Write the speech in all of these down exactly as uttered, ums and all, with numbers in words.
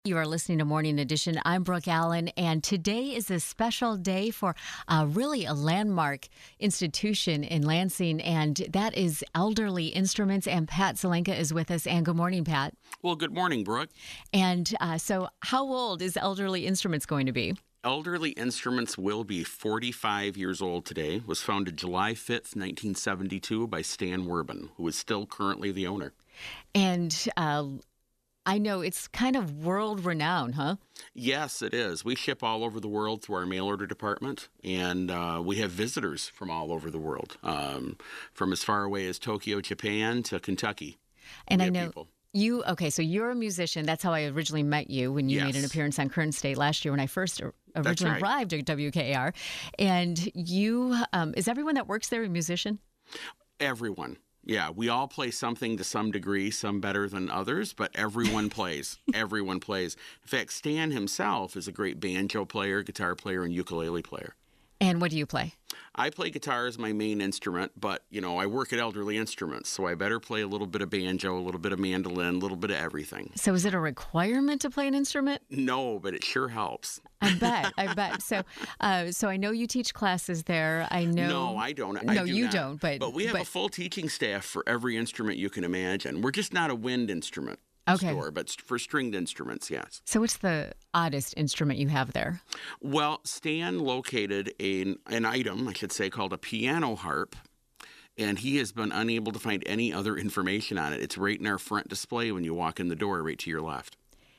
You are listening to Morning Edition. I'm Brooke Allen, and today is a special day for uh, really a landmark institution in Lansing, and that is Elderly Instruments. And Pat Zelenka is with us. And good morning, Pat. Well, good morning, Brooke. And uh, so, how old is Elderly Instruments going to be? Elderly Instruments will be forty-five years old today. It was founded July fifth, nineteen seventy-two by Stan Werbin, who is still currently the owner. And uh, I know it's kind of world renowned, huh? Yes, it is. We ship all over the world through our mail order department, and uh, we have visitors from all over the world, um, from as far away as Tokyo, Japan to Kentucky. And We I have know people. you, okay, so you're a musician. That's how I originally met you when you Yes. made an appearance on Current State last year when I first or- originally right. arrived at W K A R. And you, um, is everyone that works there a musician? Everyone. Yeah, we all play something to some degree, some better than others, but everyone plays. Everyone plays. In fact, Stan himself is a great banjo player, guitar player, and ukulele player. And what do you play? I play guitar as my main instrument, but, you know, I work at Elderly Instruments, so I better play a little bit of banjo, a little bit of mandolin, a little bit of everything. So is it a requirement to play an instrument? No, but it sure helps. I bet, I bet. So, uh, so I know you teach classes there. I know. No, I don't. I No, do you not. don't, but- but we have but- a full teaching staff for every instrument you can imagine. We're just not a wind instrument Okay. store, but for stringed instruments, yes. So what's the oddest instrument you have there? Well, Stan located an, an item, I should say, called a piano harp, and he has been unable to find any other information on it. It's right in our front display when you walk in the door, right to your left.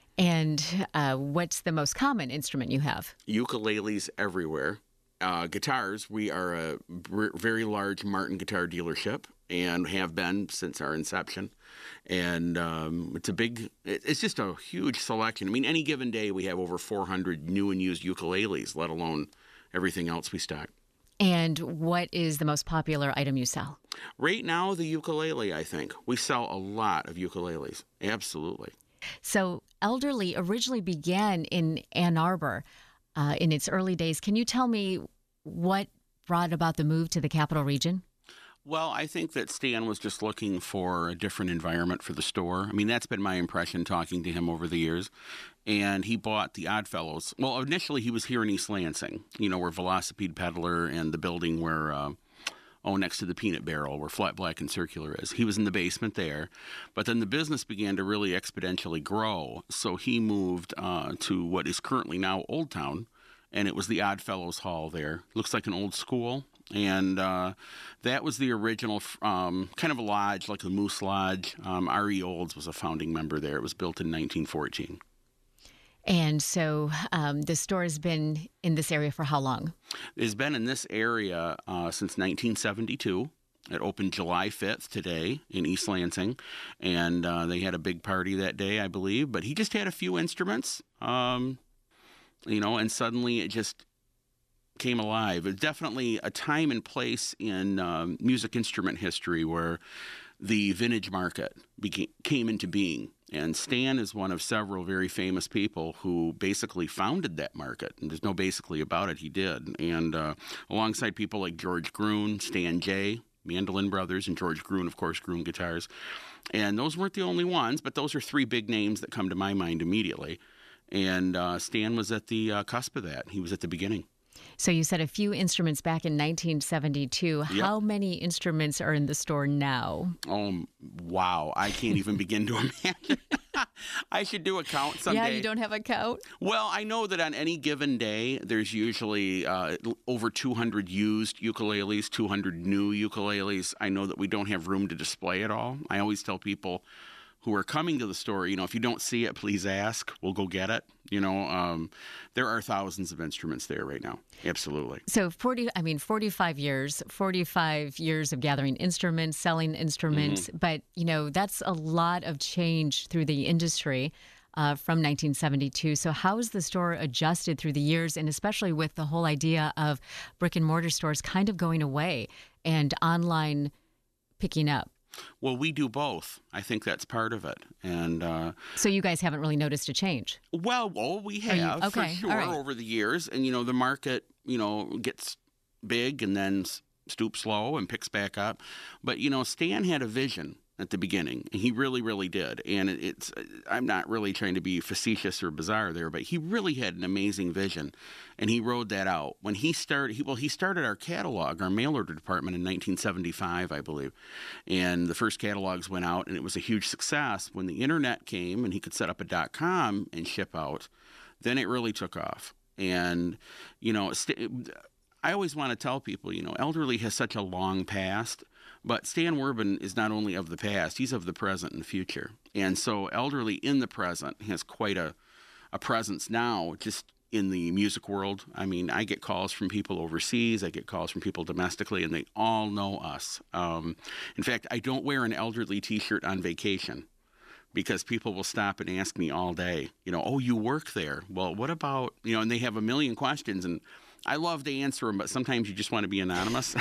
And uh, what's the most common instrument you have? Ukuleles everywhere. Uh, guitars, we are a v- very large Martin guitar dealership and have been since our inception. And um, it's a big, it- it's just a huge selection. I mean, any given day we have over four hundred new and used ukuleles, let alone everything else we stock. And what is the most popular item you sell? Right now, the ukulele, I think. We sell a lot of ukuleles. Absolutely. So Elderly originally began in Ann Arbor uh, in its early days. Can you tell me what brought about the move to the Capital Region? Well, I think that Stan was just looking for a different environment for the store. I mean, that's been my impression talking to him over the years. And he bought the Oddfellows. Well, initially he was here in East Lansing, you know, where Velocipede Peddler and the building where, uh, oh, next to the Peanut Barrel, where Flat Black and Circular is. He was in the basement there. But then the business began to really exponentially grow. So he moved uh, to what is currently now Old Town. And it was the Oddfellows Hall there. Looks like an old school. And uh, that was the original um, kind of a lodge, like the Moose Lodge. Um, R E. Olds was a founding member there. It was built in nineteen fourteen. And so um, the store has been in this area for how long? It's been in this area uh, since nineteen seventy-two. It opened July fifth today in East Lansing, and uh, they had a big party that day, I believe. But he just had a few instruments, um, you know, and suddenly it just came alive. It's definitely a time and place in um, music instrument history where the vintage market became, came into being. And Stan is one of several very famous people who basically founded that market. And there's no basically about it, he did. And uh, alongside people like George Gruen, Stan Jay, Mandolin Brothers, and George Gruen, of course, Gruen Guitars. And those weren't the only ones, but those are three big names that come to my mind immediately. And uh, Stan was at the uh, cusp of that. He was at the beginning. So you said a few instruments back in nineteen seventy-two. Yep. How many instruments are in the store now? Oh, wow. I can't even begin to imagine. I should do a count someday. Yeah, you don't have a count? Well, I know that on any given day, there's usually uh, over two hundred used ukuleles, two hundred new ukuleles. I know that we don't have room to display it all. I always tell people who are coming to the store, you know, if you don't see it, please ask. We'll go get it. You know, um, there are thousands of instruments there right now. Absolutely. So forty, I mean, forty-five years, forty-five years of gathering instruments, selling instruments, Mm-hmm. but, you know, that's a lot of change through the industry uh, from nineteen seventy-two. So how has the store adjusted through the years, and especially with the whole idea of brick and mortar stores kind of going away and online picking up? Well, we do both. I think that's part of it. And uh, So you guys haven't really noticed a change? well, oh, we Are you- have for okay, sure all right. over the years. And you know, the market, you know, gets big and then s- stoops low and picks back up. But you know, Stan had a vision. at the beginning. He really, really did. And it- it's, I'm not really trying to be facetious or bizarre there, but he really had an amazing vision, and he rode that out. When he started, he, well, he started our catalog, our mail order department in nineteen seventy-five, I believe. And the first catalogs went out, and it was a huge success. When the internet came and he could set up a .com and ship out, then it really took off. And, you know, st- I always want to tell people, you know, Elderly has such a long past, but Stan Werbin is not only of the past, he's of the present and future. And so Elderly in the present has quite a, a presence now just in the music world. I mean, I get calls from people overseas, I get calls from people domestically, and they all know us. Um, in fact, I don't wear an Elderly t-shirt on vacation, because people will stop and ask me all day, you know, oh, you work there. Well, what about, you know, and they have a million questions, and I love to answer them, but sometimes you just want to be anonymous.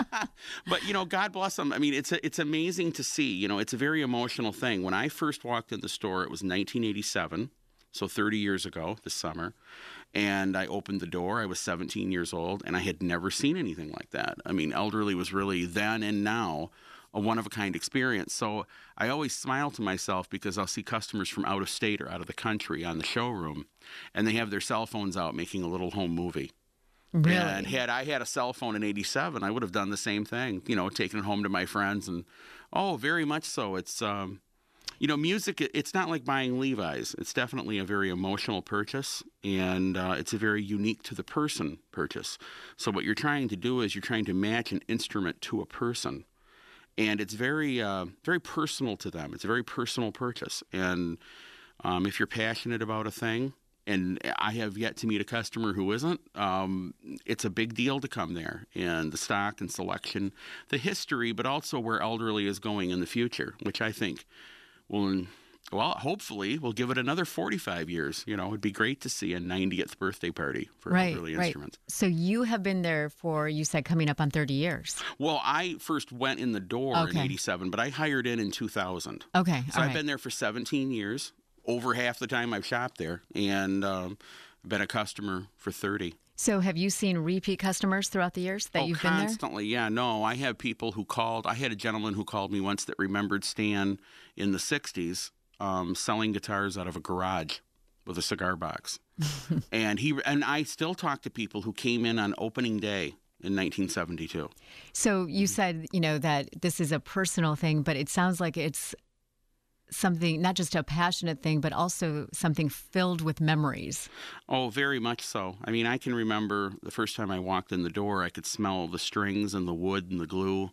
But, you know, God bless them. I mean, it's a, it's amazing to see. You know, it's a very emotional thing. When I first walked in the store, it was nineteen eighty-seven, so thirty years ago this summer. And I opened the door. I was seventeen years old, and I had never seen anything like that. I mean, Elderly was really then and now a one-of-a-kind experience. So I always smile to myself because I'll see customers from out of state or out of the country on the showroom, and they have their cell phones out making a little home movie. Really? And had I had a cell phone in eighty-seven, I would have done the same thing, you know, taken it home to my friends. And, oh, very much so. It's, um, you know, music, it- it's not like buying Levi's. It's definitely a very emotional purchase, and uh, it's a very unique to the person purchase. So what you're trying to do is you're trying to match an instrument to a person. And it's very, uh, very personal to them. It's a very personal purchase. And um, if you're passionate about a thing, and I have yet to meet a customer who isn't, um, it's a big deal to come there. And the stock and selection, the history, but also where Elderly is going in the future, which I think will, well, hopefully will give it another forty-five years. You know, it'd be great to see a ninetieth birthday party for Right, Elderly right. Instruments. So you have been there for, you said, coming up on thirty years. Well, I first went in the door in Okay. eighty-seven, but I hired in in two thousand. Okay, So all I've right. been there for seventeen years, over half the time I've shopped there, and um, been a customer for thirty. So have you seen repeat customers throughout the years that oh, you've been there? constantly, yeah. No, I have people who called. I had a gentleman who called me once that remembered Stan in the sixties um, selling guitars out of a garage with a cigar box. and he and I still talk to people who came in on opening day in nineteen seventy-two. So you said, you know, that this is a personal thing, but it sounds like it's something, not just a passionate thing, but also something filled with memories. Oh, very much so. I mean, I can remember the first time I walked in the door, I could smell the strings and the wood and the glue.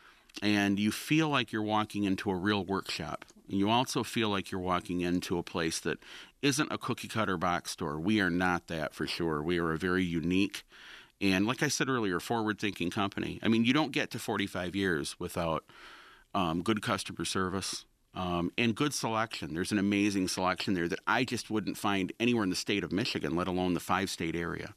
And you feel like you're walking into a real workshop. And you also feel like you're walking into a place that isn't a cookie cutter box store. We are not that for sure. We are a very unique and, like I said earlier, forward thinking company. I mean, you don't get to forty-five years without um, good customer service. Um, and good selection. There's an amazing selection there that I just wouldn't find anywhere in the state of Michigan, let alone the five-state area.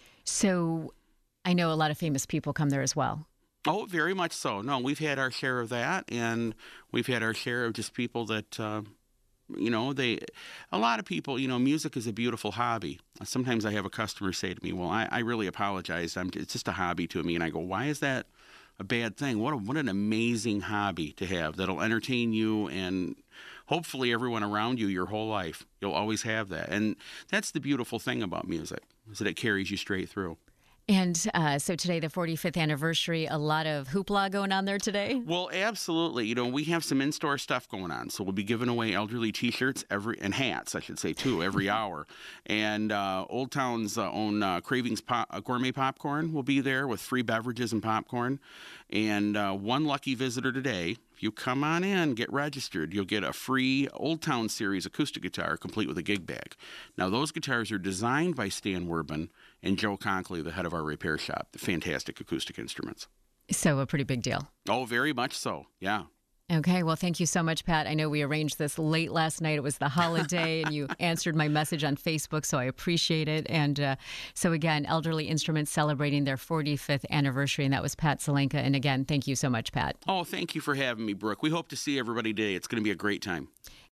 So I know a lot of famous people come there as well. Oh, very much so. No, we've had our share of that, and we've had our share of just people that, uh, you know, they, a lot of people, you know, music is a beautiful hobby. Sometimes I have a customer say to me, well, I, I really apologize. I'm, it's just a hobby to me. And I go, why is that a bad thing? What a, what an amazing hobby to have that'll entertain you and hopefully everyone around you your whole life. You'll always have that. And that's the beautiful thing about music, is that it carries you straight through. And uh, so today, the forty-fifth anniversary, a lot of hoopla going on there today. Well, absolutely. You know, we have some in-store stuff going on. So we'll be giving away Elderly T-shirts every and hats, I should say, too, every hour. And uh, Old Town's uh, own uh, Cravings pop, uh, Gourmet Popcorn will be there with free beverages and popcorn. And uh, one lucky visitor today, if you come on in, get registered, you'll get a free Old Town Series acoustic guitar complete with a gig bag. Now, those guitars are designed by Stan Werbin and Joe Conkley, the head of our repair shop, the fantastic acoustic instruments. So a pretty big deal. Oh, very much so. Yeah. Okay, well, thank you so much, Pat. I know we arranged this late last night. It was the holiday, and you answered my message on Facebook, so I appreciate it. And uh, so, again, Elderly Instruments celebrating their forty-fifth anniversary, and that was Pat Salenka. And again, thank you so much, Pat. Oh, thank you for having me, Brooke. We hope to see everybody today. It's going to be a great time.